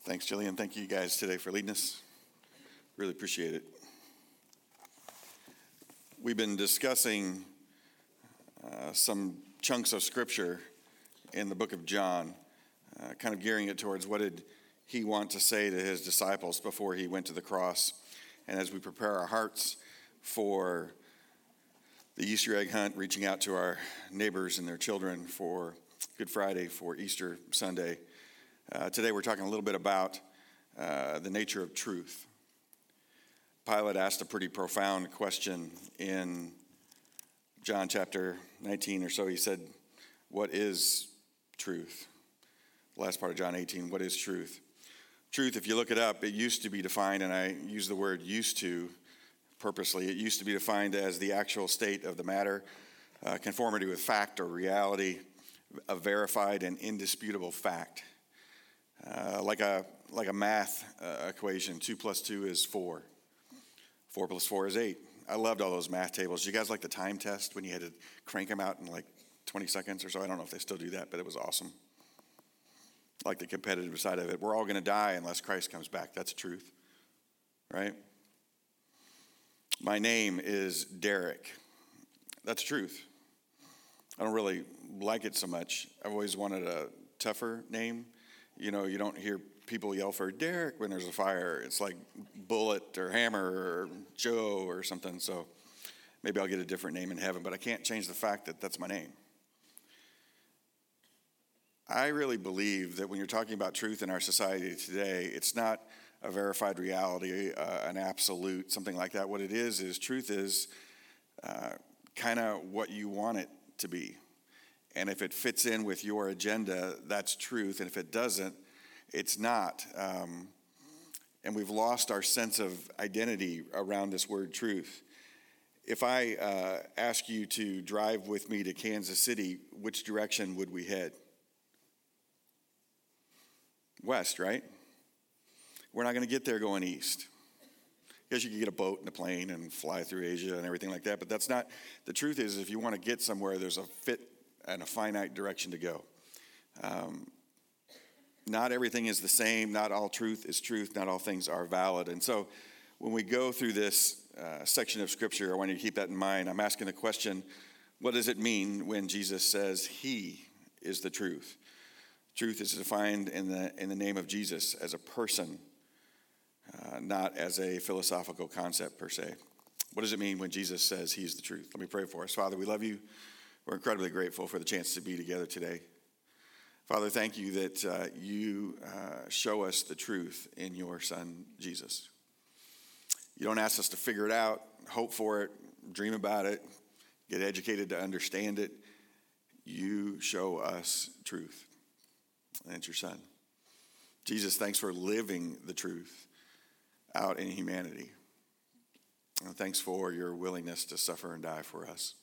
Thanks, Jillian. Thank you guys today for leading us. Really appreciate it. We've been discussing some chunks of scripture in the book of John, kind of gearing it towards what did he want to say to his disciples before he went to the cross. And as we prepare our hearts for the Easter egg hunt, reaching out to our neighbors and their children for Good Friday, for Easter Sunday, today we're talking a little bit about the nature of truth. Pilate asked a pretty profound question in John chapter 19 or so. He said, what is truth? The last part of John 18, what is truth? Truth, if you look it up, it used to be defined, and I use the word used to purposely, it used to be defined as the actual state of the matter, conformity with fact or reality, a verified and indisputable fact. Like a math equation, 2 plus 2 is 4. 4 plus 4 is 8. I loved all those math tables. You guys like the time test when you had to crank them out in like 20 seconds or so? I don't know if they still do that, but it was awesome. Like the competitive side of it. We're all going to die unless Christ comes back. That's truth, right? My name is Derek. That's truth. I don't really like it so much. I've always wanted a tougher name. You know, you don't hear people yell for Derek when there's a fire. It's like Bullet or Hammer or Joe or something. So maybe I'll get a different name in heaven, but I can't change the fact that that's my name. I really believe that when you're talking about truth in our society today, it's not a verified reality, an absolute, something like that. What it is truth is kind of what you want it to be. And if it fits in with your agenda, that's truth. And if it doesn't, it's not. And we've lost our sense of identity around this word truth. If I ask you to drive with me to Kansas City, which direction would we head? West, right? We're not going to get there going east. Because you can get a boat and a plane and fly through Asia and everything like that. But that's not, the truth is if you want to get somewhere, there's a fit and a finite direction to go. Not everything is the same. Not all truth is truth. Not all things are valid. And so when we go through this section of Scripture, I want you to keep that in mind. I'm asking the question, what does it mean when Jesus says he is the truth? Truth is defined in the name of Jesus as a person, not as a philosophical concept per se. What does it mean when Jesus says he's the truth? Let me pray for us. Father, we love you. We're incredibly grateful for the chance to be together today. Father, thank you that you show us the truth in your Son, Jesus. You don't ask us to figure it out, hope for it, dream about it, get educated to understand it. You show us truth. And it's your Son. Jesus, thanks for living the truth out in humanity. And thanks for your willingness to suffer and die for us.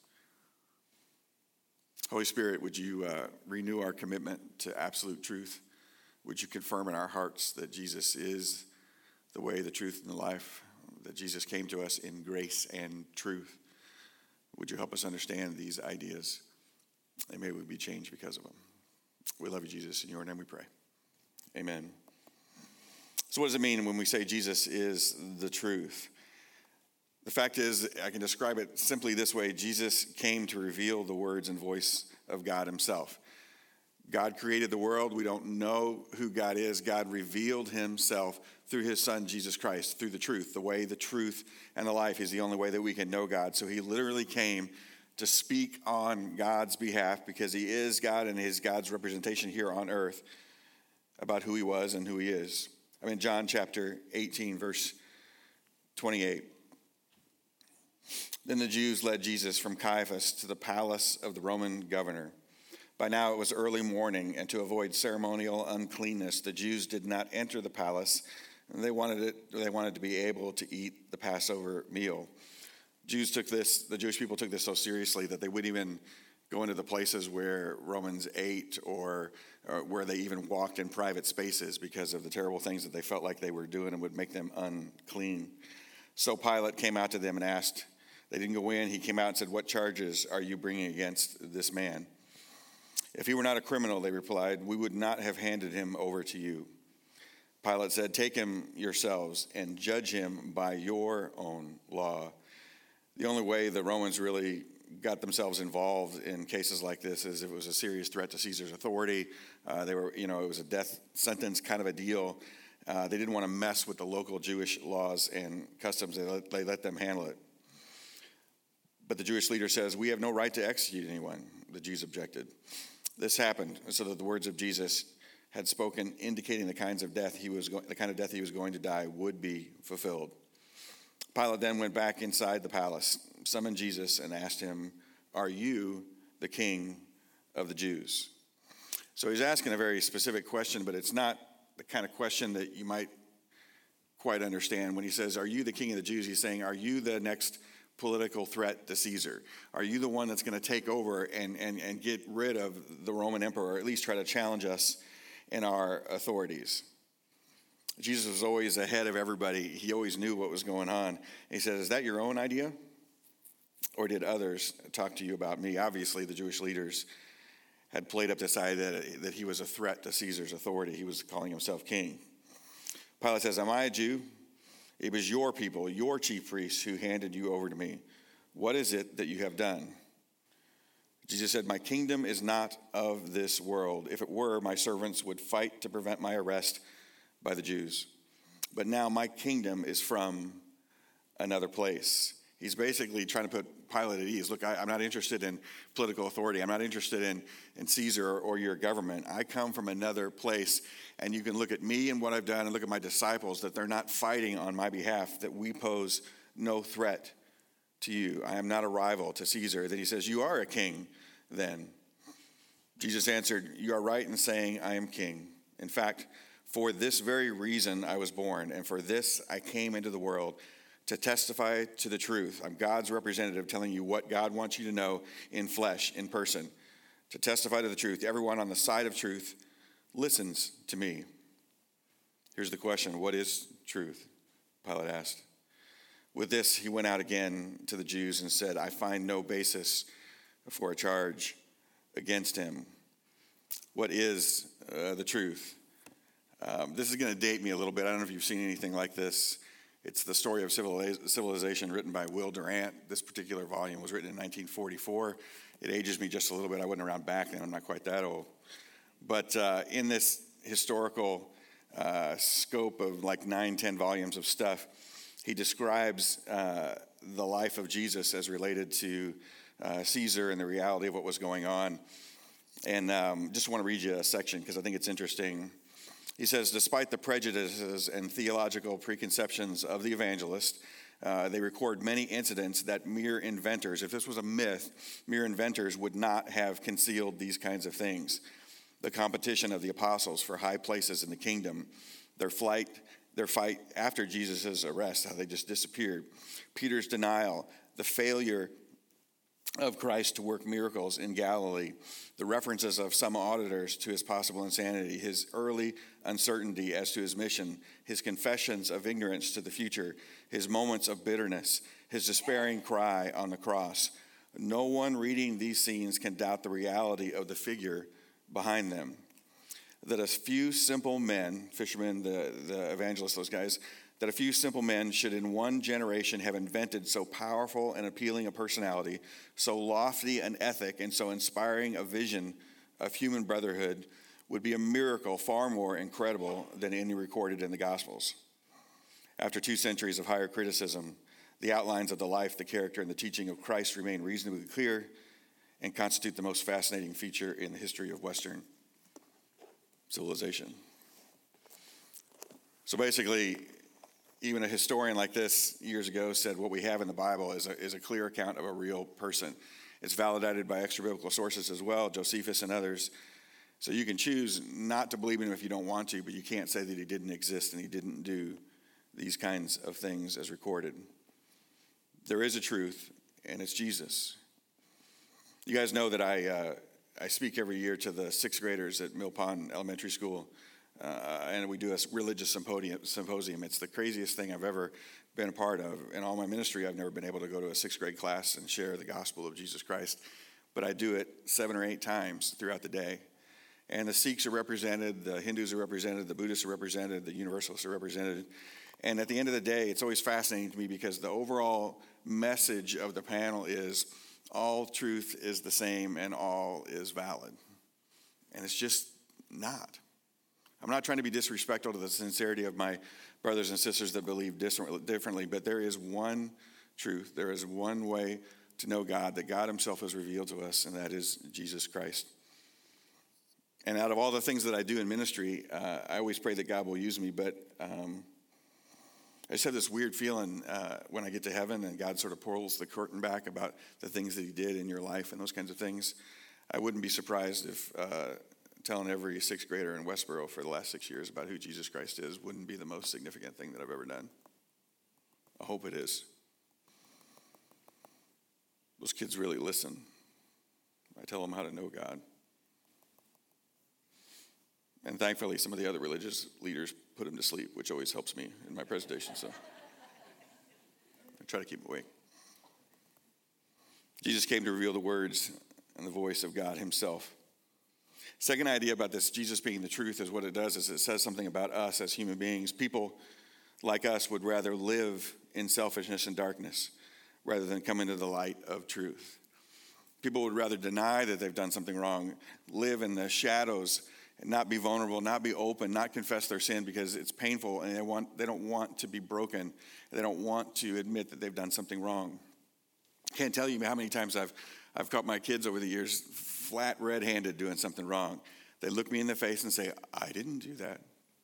Holy Spirit, would you renew our commitment to absolute truth? Would you confirm in our hearts that Jesus is the way, the truth, and the life, that Jesus came to us in grace and truth? Would you help us understand these ideas? And may we be changed because of them. We love you, Jesus. In your name we pray. Amen. So what does it mean when we say Jesus is the truth? The fact is, I can describe it simply this way. Jesus came to reveal the words and voice of God himself. God created the world. We don't know who God is. God revealed himself through his Son, Jesus Christ, through the truth, the way, the truth, and the life. He's the only way that we can know God. So he literally came to speak on God's behalf because he is God and is God's representation here on earth about who he was and who he is. I'm in John chapter 18, verse 28. Then the Jews led Jesus from Caiaphas to the palace of the Roman governor. By now it was early morning, and to avoid ceremonial uncleanness, the Jews did not enter the palace. And they wanted to be able to eat the Passover meal. The Jewish people took this so seriously that they wouldn't even go into the places where Romans ate or where they even walked in private spaces because of the terrible things that they felt like they were doing and would make them unclean. So Pilate came out to them and asked. They didn't go in. He came out and said, "What charges are you bringing against this man?" "If he were not a criminal," they replied, "we would not have handed him over to you." Pilate said, "Take him yourselves and judge him by your own law." The only way the Romans really got themselves involved in cases like this is if it was a serious threat to Caesar's authority. It was a death sentence kind of a deal. They didn't want to mess with the local Jewish laws and customs. They let them handle it. But the Jewish leader says, "We have no right to execute anyone." The Jews objected. This happened so that the words of Jesus had spoken, indicating the kind of death he was going to die, would be fulfilled. Pilate then went back inside the palace, summoned Jesus, and asked him, "Are you the king of the Jews?" So he's asking a very specific question, but it's not the kind of question that you might quite understand. When he says, "Are you the king of the Jews?" he's saying, "Are you the next political threat to Caesar? Are you the one that's going to take over and get rid of the Roman emperor, or at least try to challenge us in our authorities?" Jesus was always ahead of everybody. He always knew what was going on. And he said, "Is that your own idea? Or did others talk to you about me?" Obviously, the Jewish leaders had played up this idea that he was a threat to Caesar's authority. He was calling himself king. Pilate says, "Am I a Jew? It was your people, your chief priests, who handed you over to me. What is it that you have done?" Jesus said, "My kingdom is not of this world. If it were, my servants would fight to prevent my arrest by the Jews. But now my kingdom is from another place." He's basically trying to put Pilate at ease. Look, I'm not interested in political authority. I'm not interested in Caesar or your government. I come from another place, and you can look at me and what I've done and look at my disciples, that they're not fighting on my behalf, that we pose no threat to you. I am not a rival to Caesar. Then he says, "You are a king then." Jesus answered, "You are right in saying I am king. In fact, for this very reason I was born, and for this I came into the world, to testify to the truth." I'm God's representative, telling you what God wants you to know in flesh, in person. To testify to the truth. Everyone on the side of truth listens to me. Here's the question: what is truth? Pilate asked. With this, he went out again to the Jews and said, "I find no basis for a charge against him." What is the truth? This is going to date me a little bit. I don't know if you've seen anything like this. It's the story of civilization, written by Will Durant. This particular volume was written in 1944. It ages me just a little bit. I wasn't around back then. I'm not quite that old. But in this historical scope of like 9-10 volumes of stuff, he describes the life of Jesus as related to Caesar and the reality of what was going on. And just want to read you a section because I think it's interesting. He says, "Despite the prejudices and theological preconceptions of the evangelist, they record many incidents that mere inventors, if this was a myth, mere inventors would not have concealed these kinds of things. The competition of the apostles for high places in the kingdom, their fight after Jesus' arrest, how they just disappeared, Peter's denial, the failure of Christ to work miracles in Galilee, the references of some auditors to his possible insanity, his early uncertainty as to his mission, his confessions of ignorance to the future, his moments of bitterness, his despairing cry on the cross. No one reading these scenes can doubt the reality of the figure behind them. That a few simple men, fishermen, the evangelists, those guys, that a few simple men should in one generation have invented so powerful and appealing a personality, so lofty an ethic, and so inspiring a vision of human brotherhood would be a miracle far more incredible than any recorded in the Gospels. After 2 centuries of higher criticism, the outlines of the life, the character, and the teaching of Christ remain reasonably clear and constitute the most fascinating feature in the history of Western civilization. So basically, even a historian like this years ago said what we have in the Bible is a clear account of a real person. It's validated by extra-biblical sources as well, Josephus and others. So you can choose not to believe in him if you don't want to, but you can't say that he didn't exist and he didn't do these kinds of things as recorded. There is a truth, and it's Jesus. You guys know that I speak every year to the 6th graders at Mill Pond Elementary School. And we do a religious symposium. It's the craziest thing I've ever been a part of. In all my ministry, I've never been able to go to a 6th grade class and share the gospel of Jesus Christ. But I do it 7 or 8 times throughout the day. And the Sikhs are represented, the Hindus are represented, the Buddhists are represented, the Universalists are represented. And at the end of the day, it's always fascinating to me because the overall message of the panel is all truth is the same and all is valid. And it's just not. I'm not trying to be disrespectful to the sincerity of my brothers and sisters that believe differently, but there is one truth. There is one way to know God, that God himself has revealed to us, and that is Jesus Christ. And out of all the things that I do in ministry, I always pray that God will use me, but I just have this weird feeling when I get to heaven and God sort of pulls the curtain back about the things that he did in your life and those kinds of things. I wouldn't be surprised if telling every sixth grader in Westboro for the last 6 years about who Jesus Christ is wouldn't be the most significant thing that I've ever done. I hope it is. Those kids really listen. I tell them how to know God. And thankfully, some of the other religious leaders put him to sleep, which always helps me in my presentation, so I try to keep awake. Jesus came to reveal the words and the voice of God himself. Second idea about this, Jesus being the truth, is what it does is it says something about us as human beings. People like us would rather live in selfishness and darkness rather than come into the light of truth. People would rather deny that they've done something wrong, live in the shadows, and not be vulnerable, not be open, not confess their sin because it's painful and they don't want to be broken. They don't want to admit that they've done something wrong. Can't tell you how many times I've caught my kids over the years flat red-handed doing something wrong. They look me in the face and say, I didn't do that.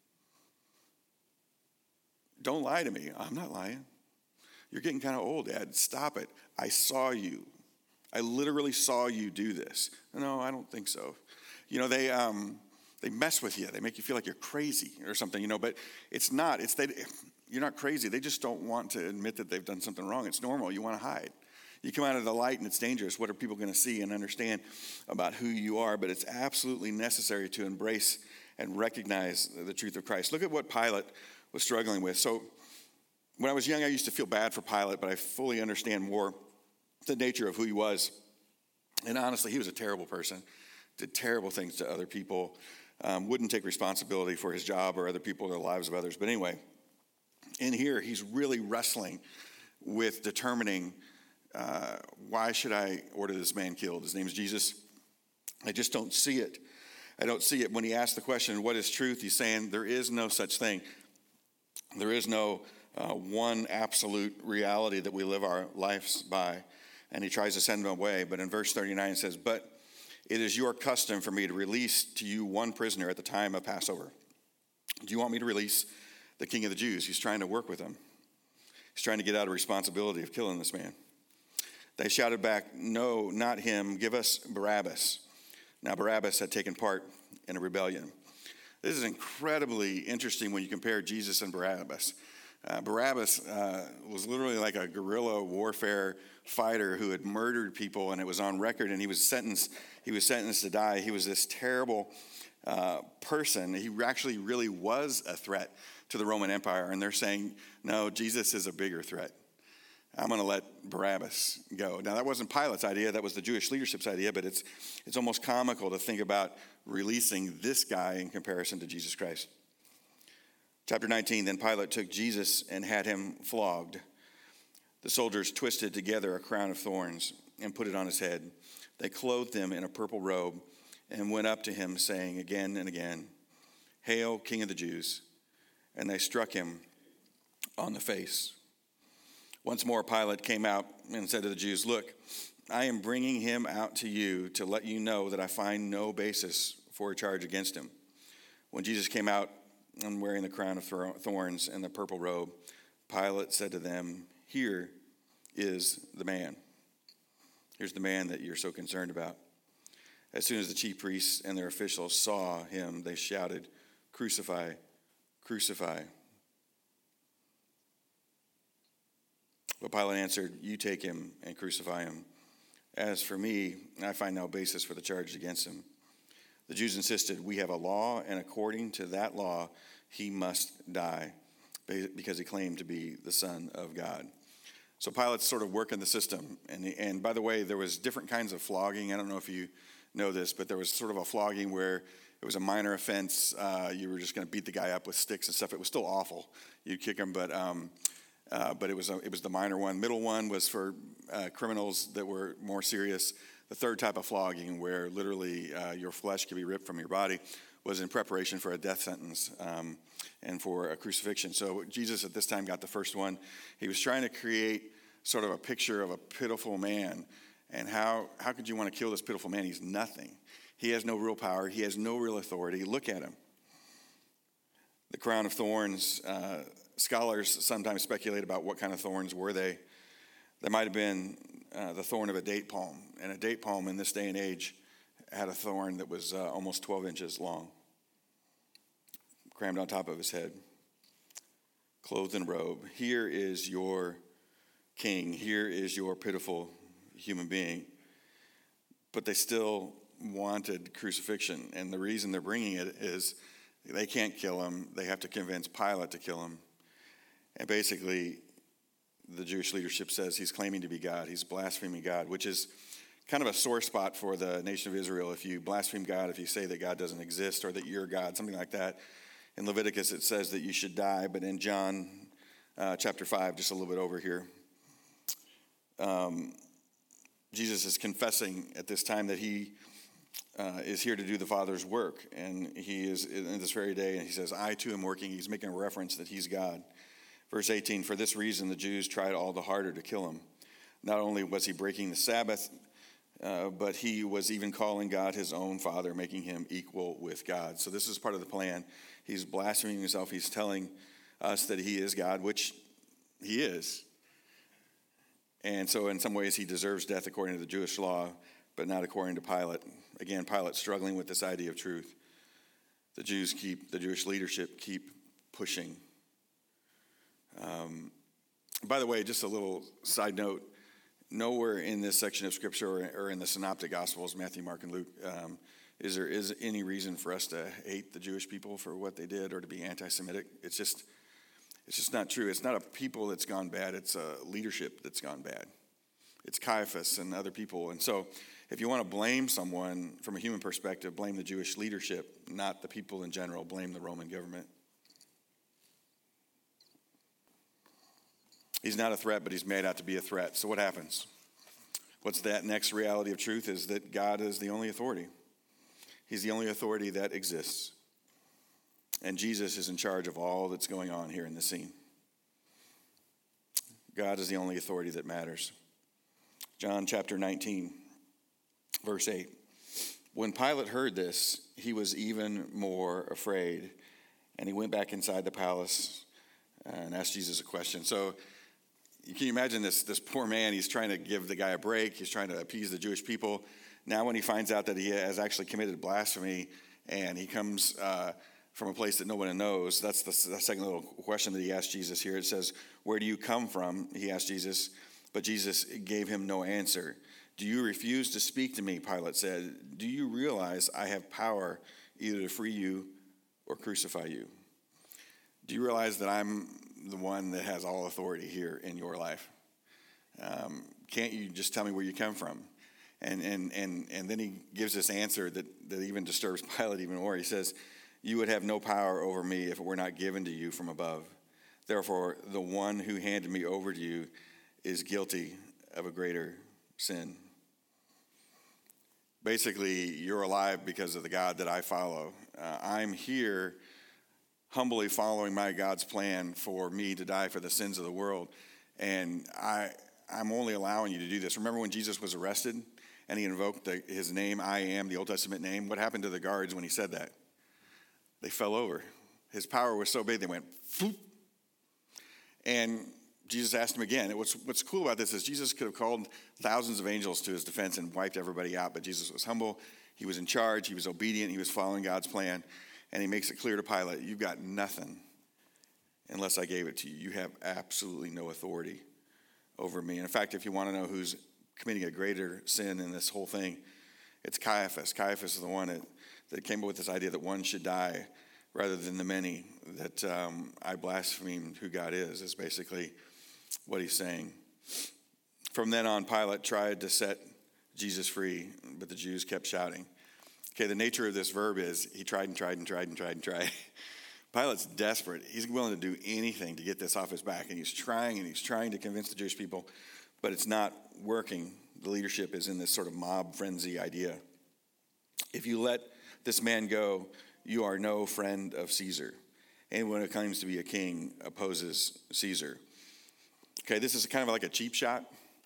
Don't lie to me. I'm not lying. You're getting kind of old, Dad. Stop it. I saw you. I literally saw you do this. No, I don't think so. You know, they mess with you. They make you feel like you're crazy or something, you know, but it's not. You're not crazy. They just don't want to admit that they've done something wrong. It's normal. You want to hide. You come out of the light and it's dangerous. What are people going to see and understand about who you are? But it's absolutely necessary to embrace and recognize the truth of Christ. Look at what Pilate was struggling with. So when I was young, I used to feel bad for Pilate, but I fully understand more the nature of who he was. And honestly, he was a terrible person, did terrible things to other people, wouldn't take responsibility for his job or other people or the lives of others. But anyway, in here, he's really wrestling with determining why should I order this man killed? His name is Jesus. I just don't see it. I don't see it. When he asks the question, what is truth? He's saying there is no such thing. There is no one absolute reality that we live our lives by. And he tries to send them away. But in verse 39 it says, but it is your custom for me to release to you one prisoner at the time of Passover. Do you want me to release the king of the Jews? He's trying to work with them. He's trying to get out of responsibility of killing this man. They shouted back, no, not him. Give us Barabbas. Now Barabbas had taken part in a rebellion. This is incredibly interesting when you compare Jesus and Barabbas. Barabbas was literally like a guerrilla warfare fighter who had murdered people, and it was on record, and he was sentenced to die. He was this terrible person. He actually really was a threat to the Roman Empire, and they're saying, no, Jesus is a bigger threat. I'm going to let Barabbas go. Now, that wasn't Pilate's idea. That was the Jewish leadership's idea, but it's almost comical to think about releasing this guy in comparison to Jesus Christ. Chapter 19, then Pilate took Jesus and had him flogged. The soldiers twisted together a crown of thorns and put it on his head. They clothed him in a purple robe and went up to him, saying again and again, Hail, King of the Jews. And they struck him on the face. Once more, Pilate came out and said to the Jews, Look, I am bringing him out to you to let you know that I find no basis for a charge against him. When Jesus came out and wearing the crown of thorns and the purple robe, Pilate said to them, Here is the man. Here's the man that you're so concerned about. As soon as the chief priests and their officials saw him, they shouted, Crucify, crucify. But Pilate answered, You take him and crucify him. As for me, I find no basis for the charge against him. The Jews insisted, We have a law, and according to that law, he must die, because he claimed to be the Son of God. So Pilate's sort of working the system. And by the way, there was different kinds of flogging. I don't know if you know this, but there was sort of a flogging where it was a minor offense. You were just going to beat the guy up with sticks and stuff. It was still awful. You'd kick him, but it was the minor one. Middle one was for criminals that were more serious. The third type of flogging, where literally your flesh could be ripped from your body, was in preparation for a death sentence and for a crucifixion. So Jesus at this time got the first one. He was trying to create sort of a picture of a pitiful man. And how could you want to kill this pitiful man? He's nothing. He has no real power. He has no real authority. Look at him. The crown of thorns, scholars sometimes speculate about what kind of thorns were they. They might have been the thorn of a date palm. And a date palm in this day and age had a thorn that was almost 12 inches long, crammed on top of his head, clothed in a robe. Here is your king. Here is your pitiful human being. But they still wanted crucifixion. And the reason they're bringing it is they can't kill him. They have to convince Pilate to kill him. And basically, the Jewish leadership says he's claiming to be God. He's blaspheming God, which is kind of a sore spot for the nation of Israel. If you blaspheme God, if you say that God doesn't exist or that you're God, something like that. In Leviticus, it says that you should die. But in John chapter 5, just a little bit over here, Jesus is confessing at this time that he is here to do the Father's work. And he is in this very day, and he says, I too am working. He's making a reference that he's God. Verse 18, for this reason the Jews tried all the harder to kill him. Not only was he breaking the Sabbath, but he was even calling God his own Father, making him equal with God. So this is part of the plan. He's blaspheming himself. He's telling us that he is God, which he is. And so in some ways he deserves death according to the Jewish law, but not according to Pilate. Again, Pilate's struggling with this idea of truth. The Jewish leadership keep pushing. By the way, just a little side note, nowhere in this section of Scripture or in the Synoptic Gospels, Matthew, Mark, and Luke, is there any reason for us to hate the Jewish people for what they did or to be anti-Semitic. It's just not true. It's not a people that's gone bad. It's a leadership that's gone bad. It's Caiaphas and other people. And so if you want to blame someone from a human perspective, blame the Jewish leadership, not the people in general. Blame the Roman government. He's not a threat, but he's made out to be a threat. So what happens? What's that next reality of truth is that God is the only authority. He's the only authority that exists. And Jesus is in charge of all that's going on here in the scene. God is the only authority that matters. John chapter 19, verse 8. When Pilate heard this, he was even more afraid. And he went back inside the palace and asked Jesus a question. So can you imagine this poor man? He's trying to give the guy a break. He's trying to appease the Jewish people. Now when he finds out that he has actually committed blasphemy and he comes from a place that no one knows, that's the second little question that he asked Jesus here. It says, where do you come from? He asked Jesus, but Jesus gave him no answer. Do you refuse to speak to me? Pilate said. Do you realize I have power either to free you or crucify you? Do you realize that I'm the one that has all authority here in your life? Can't you just tell me where you come from? And then he gives this answer that even disturbs Pilate even more. He says, you would have no power over me if it were not given to you from above. Therefore, the one who handed me over to you is guilty of a greater sin. Basically, you're alive because of the God that I follow. I'm here humbly following my God's plan for me to die for the sins of the world. And I'm only allowing you to do this. Remember when Jesus was arrested and he invoked his name, I am, the Old Testament name? What happened to the guards when he said that? They fell over. His power was so big, they went, phoop. And Jesus asked him again. What's cool about this is Jesus could have called thousands of angels to his defense and wiped everybody out, but Jesus was humble. He was in charge. He was obedient. He was following God's plan. And he makes it clear to Pilate, you've got nothing unless I gave it to you. You have absolutely no authority over me. And in fact, if you want to know who's committing a greater sin in this whole thing, it's Caiaphas. Caiaphas is the one that came up with this idea that one should die rather than the many, that I blasphemed who God is basically what he's saying. From then on, Pilate tried to set Jesus free, but the Jews kept shouting, Okay, the nature of this verb is he tried and tried and tried and tried and tried. Pilate's desperate. He's willing to do anything to get this off his back, and he's trying to convince the Jewish people, but it's not working. The leadership is in this sort of mob frenzy idea. If you let this man go, you are no friend of Caesar. Anyone who claims to be a king opposes Caesar. Okay, this is kind of like a cheap shot,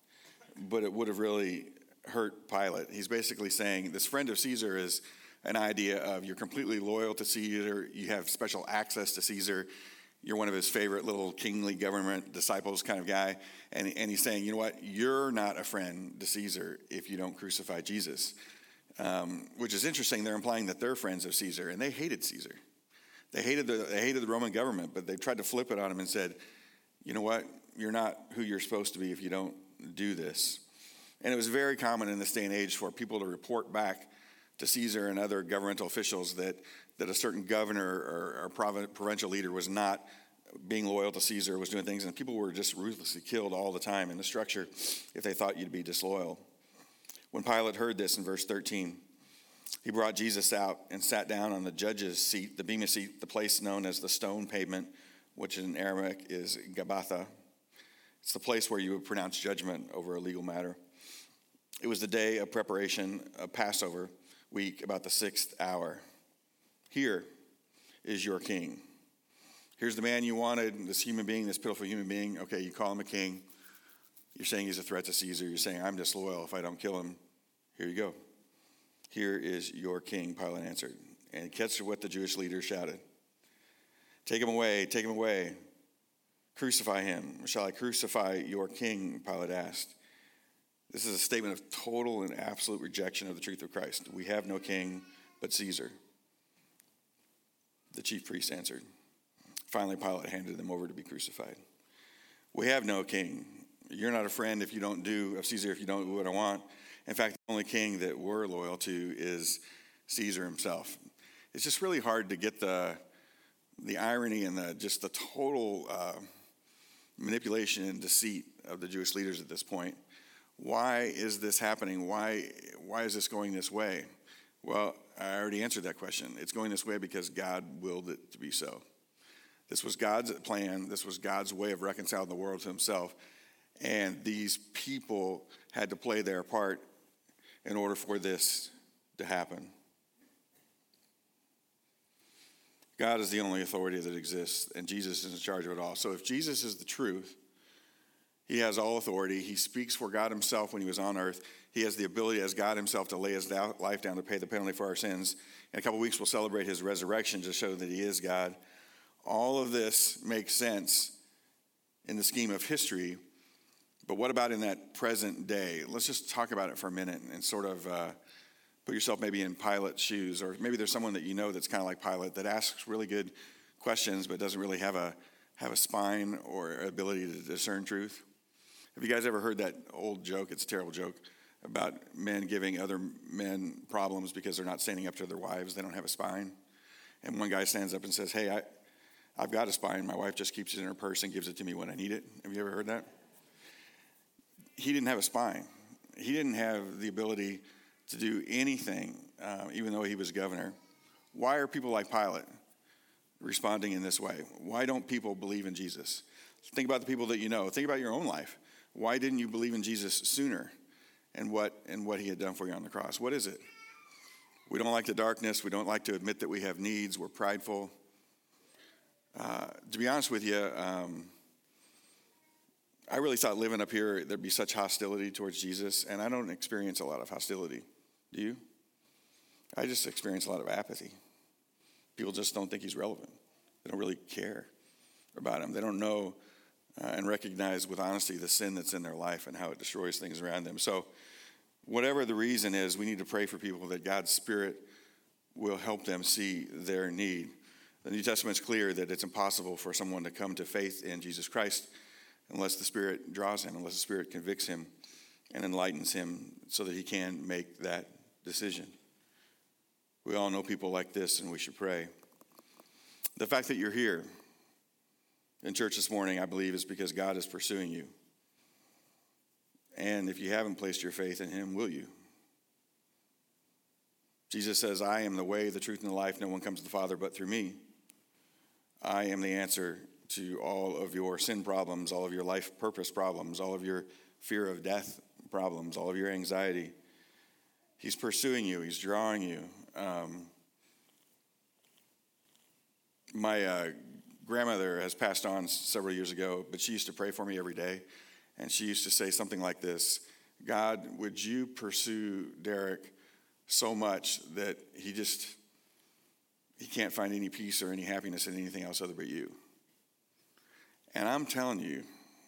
but it would have really hurt Pilate. He's basically saying this friend of Caesar is an idea of you're completely loyal to Caesar, you have special access to Caesar, you're one of his favorite little kingly government disciples kind of guy, and he's saying, you know what, you're not a friend to Caesar if you don't crucify Jesus, which is interesting. They're implying that they're friends of Caesar, and they hated Caesar. They hated the Roman government, but they tried to flip it on him and said, you know what, you're not who you're supposed to be if you don't do this. And it was very common in this day and age for people to report back to Caesar and other governmental officials that a certain governor or provincial leader was not being loyal to Caesar, was doing things, and people were just ruthlessly killed all the time in the structure if they thought you'd be disloyal. When Pilate heard this in verse 13, he brought Jesus out and sat down on the judge's seat, the bema seat, the place known as the stone pavement, which in Aramaic is Gabbatha. It's the place where you would pronounce judgment over a legal matter. It was the day of preparation of Passover week, about the 6th hour. Here is your king. Here's the man you wanted, this human being, this pitiful human being. Okay, you call him a king. You're saying he's a threat to Caesar. You're saying, I'm disloyal if I don't kill him. Here you go. Here is your king, Pilate answered. And catch what the Jewish leaders shouted. Take him away, take him away. Crucify him. Shall I crucify your king? Pilate asked. This is a statement of total and absolute rejection of the truth of Christ. We have no king but Caesar. The chief priests answered. Finally, Pilate handed them over to be crucified. We have no king. You're not a friend if you don't do of Caesar, if you don't do what I want. In fact, the only king that we're loyal to is Caesar himself. It's just really hard to get the irony and the total manipulation and deceit of the Jewish leaders at this point. Why is this happening? Why is this going this way? Well, I already answered that question. It's going this way because God willed it to be so. This was God's plan. This was God's way of reconciling the world to himself. And these people had to play their part in order for this to happen. God is the only authority that exists, and Jesus is in charge of it all. So if Jesus is the truth, he has all authority. He speaks for God himself when he was on earth. He has the ability as God himself to lay his life down to pay the penalty for our sins. In a couple of weeks, we'll celebrate his resurrection to show that he is God. All of this makes sense in the scheme of history. But what about in that present day? Let's just talk about it for a minute and sort of put yourself maybe in Pilate's shoes, or maybe there's someone that you know that's kind of like Pilate that asks really good questions but doesn't really have a spine or ability to discern truth. Have you guys ever heard that old joke? It's a terrible joke about men giving other men problems because they're not standing up to their wives. They don't have a spine. And one guy stands up and says, hey, I've got a spine. My wife just keeps it in her purse and gives it to me when I need it. Have you ever heard that? He didn't have a spine. He didn't have the ability to do anything, even though he was governor. Why are people like Pilate responding in this way? Why don't people believe in Jesus? Think about the people that you know. Think about your own life. Why didn't you believe in Jesus sooner and what he had done for you on the cross? What is it? We don't like the darkness. We don't like to admit that we have needs. We're prideful. To be honest with you, I really thought living up here there'd be such hostility towards Jesus, and I don't experience a lot of hostility. Do you? I just experience a lot of apathy. People just don't think he's relevant. They don't really care about him. They don't know and recognize with honesty the sin that's in their life and how it destroys things around them. So whatever the reason is, we need to pray for people that God's Spirit will help them see their need. The New Testament's clear that it's impossible for someone to come to faith in Jesus Christ unless the Spirit draws him, unless the Spirit convicts him and enlightens him so that he can make that decision. We all know people like this, and we should pray. The fact that you're here in church this morning, I believe, is because God is pursuing you. And if you haven't placed your faith in him, will you? Jesus says, I am the way, the truth, and the life. No one comes to the Father but through me. I am the answer to all of your sin problems, all of your life purpose problems, all of your fear of death problems, all of your anxiety. He's pursuing you. He's drawing you. My grandmother has passed on several years ago, but she used to pray for me every day. And she used to say something like this: God, would you pursue Derek so much that he can't find any peace or any happiness in anything else other but you? And I'm telling you,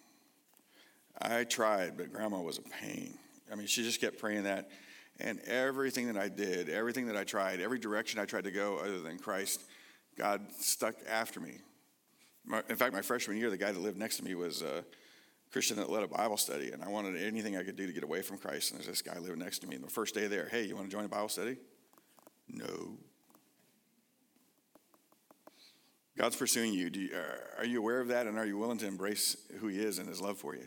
I tried, but Grandma was a pain. I mean, she just kept praying that. And everything that I did, everything that I tried, every direction I tried to go other than Christ, God stuck after me. In fact, my freshman year, the guy that lived next to me was a Christian that led a Bible study, and I wanted anything I could do to get away from Christ. And there's this guy living next to me. And the first day there, hey, you want to join a Bible study? No. God's pursuing you. Are you aware of that, and are you willing to embrace who he is and his love for you?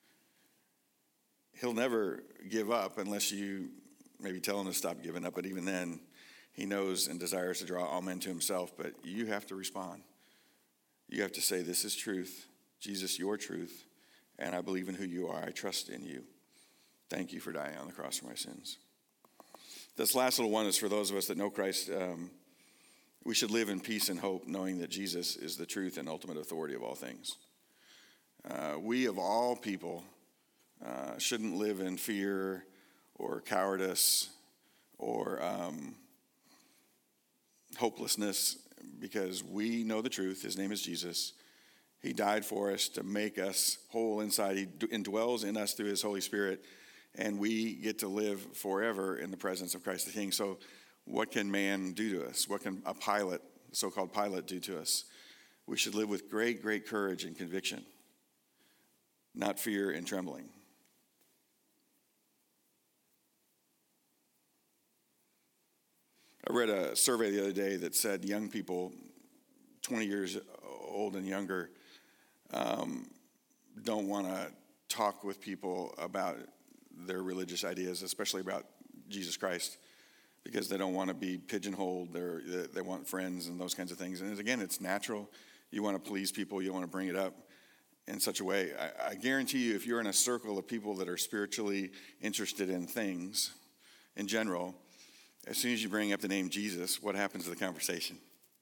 He'll never give up unless you maybe tell him to stop giving up, but even then, he knows and desires to draw all men to himself, but you have to respond. You have to say, this is truth, Jesus, your truth, and I believe in who you are. I trust in you. Thank you for dying on the cross for my sins. This last little one is for those of us that know Christ. We should live in peace and hope, knowing that Jesus is the truth and ultimate authority of all things. We, of all people, shouldn't live in fear or cowardice or hopelessness, because we know the truth. His name is Jesus. He died for us to make us whole inside. He indwells in us through his Holy Spirit, and we get to live forever in the presence of Christ the King. So what can man do to us? What can a pilot, so-called pilot, do to us? We should live with great, great courage and conviction, not fear and trembling. I read a survey the other day that said young people, 20 years old and younger, don't want to talk with people about their religious ideas, especially about Jesus Christ, because they don't want to be pigeonholed. They want friends and those kinds of things. And again, it's natural. You want to please people. You want to bring it up in such a way. I guarantee you, if you're in a circle of people that are spiritually interested in things in general, as soon as you bring up the name Jesus, what happens to the conversation?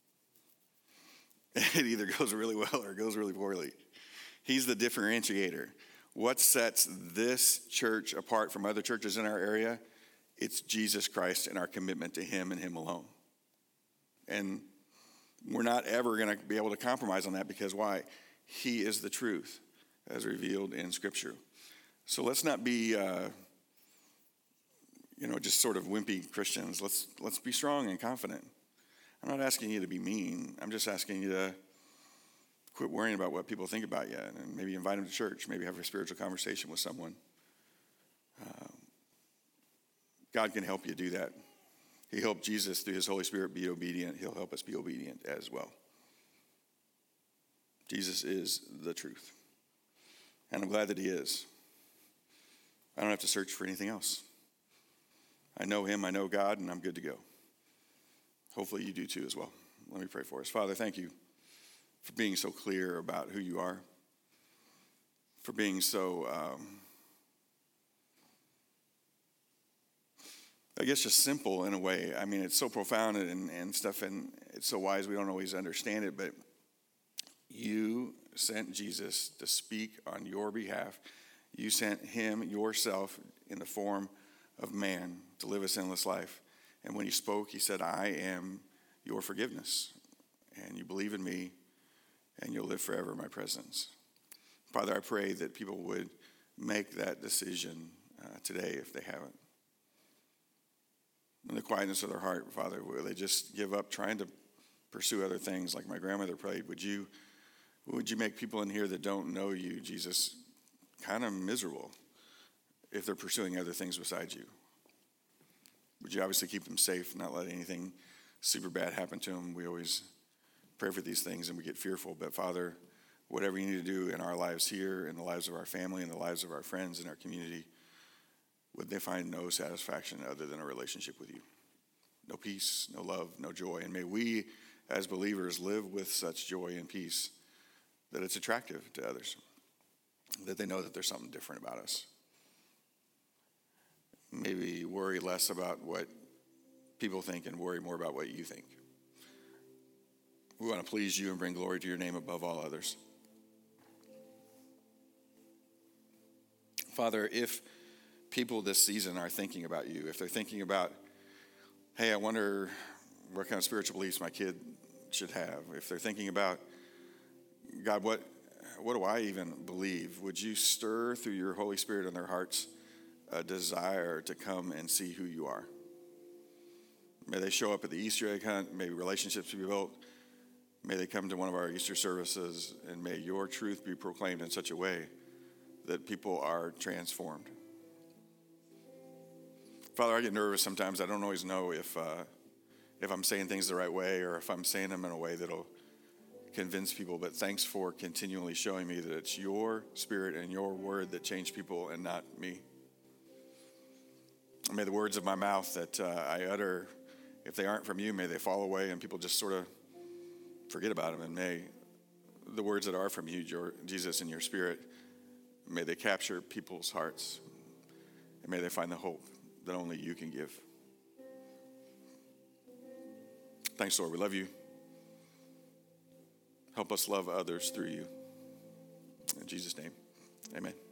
It either goes really well or it goes really poorly. He's the differentiator. What sets this church apart from other churches in our area? It's Jesus Christ and our commitment to him and him alone. And we're not ever going to be able to compromise on that, because why? He is the truth as revealed in Scripture. So let's not be just sort of wimpy Christians. Let's be strong and confident. I'm not asking you to be mean. I'm just asking you to quit worrying about what people think about you, and maybe invite them to church, maybe have a spiritual conversation with someone. God can help you do that. He helped Jesus through his Holy Spirit be obedient. He'll help us be obedient as well. Jesus is the truth. And I'm glad that he is. I don't have to search for anything else. I know him, I know God, and I'm good to go. Hopefully you do too as well. Let me pray for us. Father, thank you for being so clear about who you are, for being so, I guess, just simple in a way. I mean, it's so profound and stuff, and it's so wise we don't always understand it, but you sent Jesus to speak on your behalf. You sent him yourself in the form of man to live a sinless life. And when he spoke, he said, I am your forgiveness. And you believe in me, and you'll live forever in my presence. Father, I pray that people would make that decision today if they haven't. In the quietness of their heart, Father, will they just give up trying to pursue other things like my grandmother prayed? Would you make people in here that don't know you, Jesus, kind of miserable if they're pursuing other things besides you? Would you obviously keep them safe, not let anything super bad happen to them? We always pray for these things and we get fearful. But Father, whatever you need to do in our lives here, in the lives of our family, in the lives of our friends, in our community, would they find no satisfaction other than a relationship with you? no peace, no love, no joy. And may we, as believers, live with such joy and peace that it's attractive to others, that they know that there's something different about us. Maybe worry less about what people think and worry more about what you think. We want to please you and bring glory to your name above all others. Father, if people this season are thinking about you, if they're thinking about, hey, I wonder what kind of spiritual beliefs my kid should have, if they're thinking about, God, what do I even believe? Would you stir through your Holy Spirit in their hearts a desire to come and see who you are? May they show up at the Easter egg hunt. May relationships be built. May they come to one of our Easter services, and may your truth be proclaimed in such a way that people are transformed. Father, I get nervous sometimes. I don't always know if I'm saying things the right way or if I'm saying them in a way that'll convince people. But thanks for continually showing me that it's your Spirit and your word that change people and not me. May the words of my mouth that I utter, if they aren't from you, may they fall away and people just sort of forget about them. And may the words that are from you, Jesus, and your Spirit, may they capture people's hearts. And may they find the hope that only you can give. Thanks, Lord. We love you. Help us love others through you. In Jesus' name, amen.